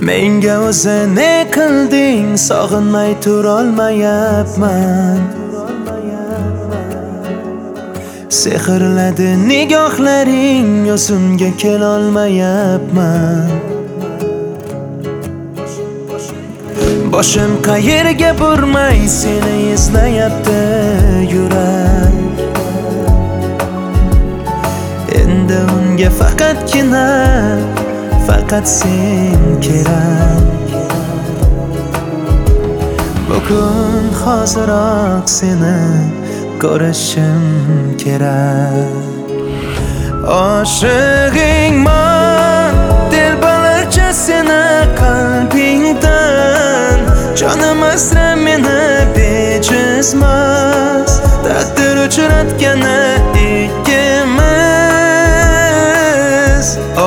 Menga o'zi ne qilding, sog'inmay turolmayapman. Sehrladi nigohlaring, o'zimga kelolmayapman. Boshim qayerga burmay seni izlayapti yurak. Endi unga faqat sen kerak. Bugun hoziroq seni ko'rishim kerak. Oshig'ingman telbalarcha seni qalbingdan. Jonim asra meni bejizmas, taqdir uchratgani ikkimiz.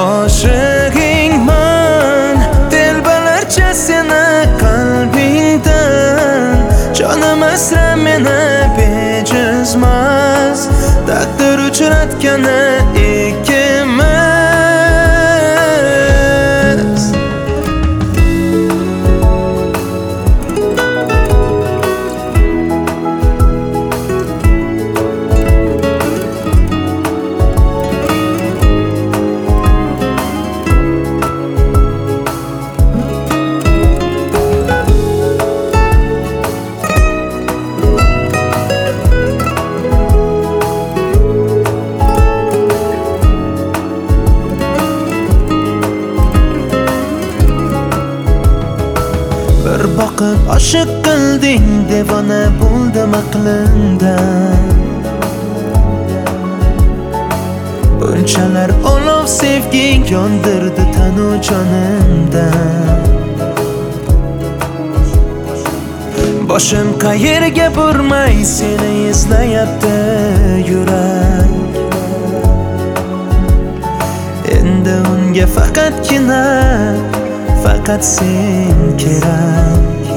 Oshig'ingman telbalarcha seni qalbingdan. Jonim asra meni bejizmas, taqdir uchratgani ikkimiz. Bir boqib oshiq qilding, devona bo'ldim aqlimdan. Bunchalar olov sevging yondirdi tanu jonimdan. Boshim qayerga burmay seni izlayapti yurak. Endi unga faqat sen kerak.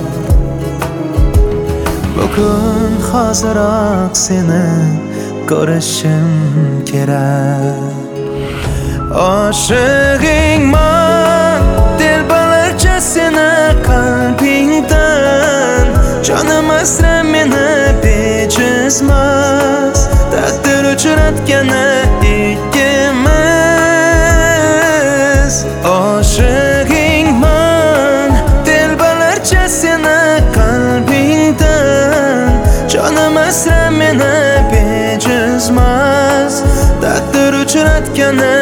Bugun hoziroq seni ko'rishim kerak. Oshig'ingman telbalarcha seni qalbingdan. Jonim asra meni bejizmas, taqdir uchratgani ikkimiz. Oshig'ingman telbalarcha seni qalbingdan. Jonim asra meni bejizmas, taqdir uchratgani